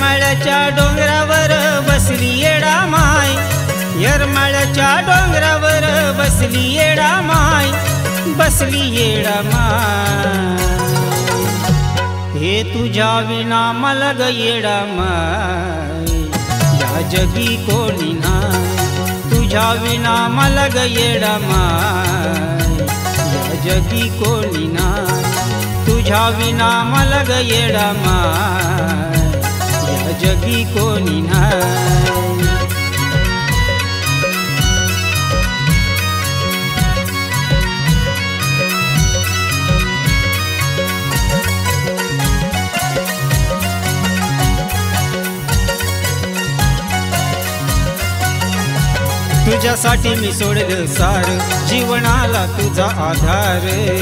येरमाळ्याच्या डोंगरावर बसली येडा माय, येरमाळ्याच्या डोंगरावर बसली येडा माय, बसली येडा माय. हे तुझ्या विना मला ग येडा माय, या जगी कोणी नाही. तुझ्या विना मला ग येडा माय, या जगी कोणी नाही. तुझ्या विना मला ग येडा माय, या जगी कोणी नाही. तुझ्यासाठी मी सोडलं सार, जीवनाला तुझा आधार.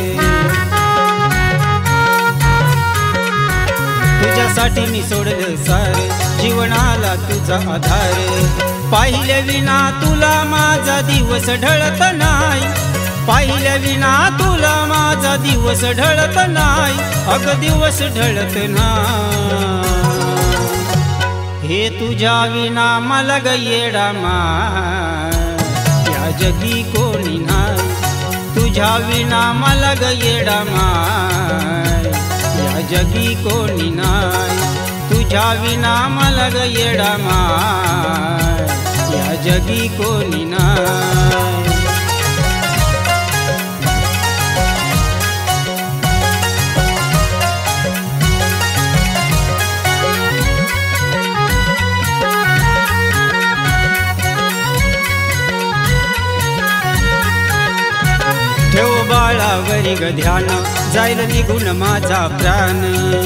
तुझ्यासाठी मी सोडलं सार, जीवनाला तुझा आधार. पाहिल्या विना तुला माझा दिवस ढळत नाही, पाहिल्या विना तुला माझा दिवस ढळत नाही, अग दिवस ढळत नाही. हे तुझ्या विना मला ग येडा माय, या जगी कोणी नाही. तुझ्या विना मला ग येडा माय, या जगी कोणी नाही. तुझ्या विना मला ग येडा माय, या जगी कोणी नाही. ठेव बाळावरी ग ध्यान, जाईल निघून माझा प्राण.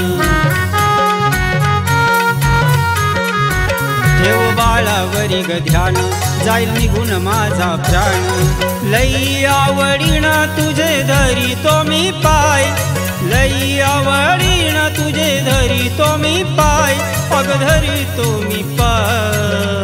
ठेव बाळावरी ग ध्यान, जाईल निघून माझा प्राण. लई आवडीन तुझे धरी तो मी पाय, लई आवडीन तुझे धरी तो मी पाय, अग धरी तो मी पाय.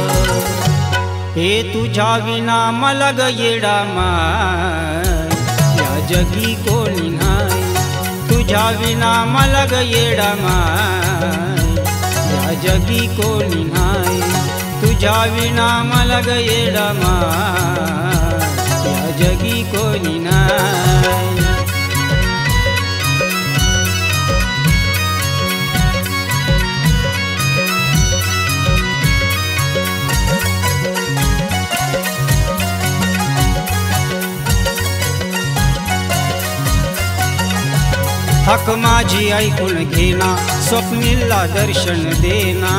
हे तुझ्या विना मला ग येडा माय, या जगी कोणी नाही. तुझ्या विना मला ग येडा माय, या जगी कोणी नाही. तुझ्या विना मला ग येडा माय, या जगी कोणी नाही. हक माझी ऐकून घेना, स्वप्नीला दर्शन देना.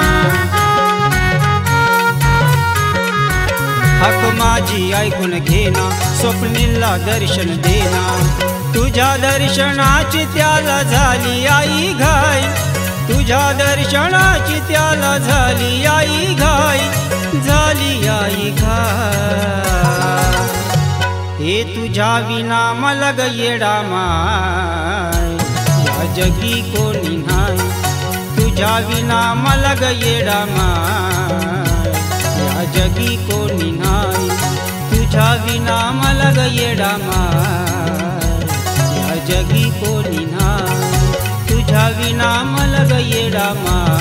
हक माझी ऐकून घेना, स्वप्नीला दर्शन देना. तुझ्या दर्शनाची त्याला झाली आई घाई, तुझ्या दर्शनाची त्याला झाली आई घाई, झाली आई घाई. हे तुझ्या विना मला ग येडा माय, या जगी कोणी नाही. तुझ्या विना मला ग येडा माय, या जगी कोणी नाही. तुझ्या विना मला ग येडा माय, या जगी कोणी नाही. तुझ्या विना मला ग येडा माय.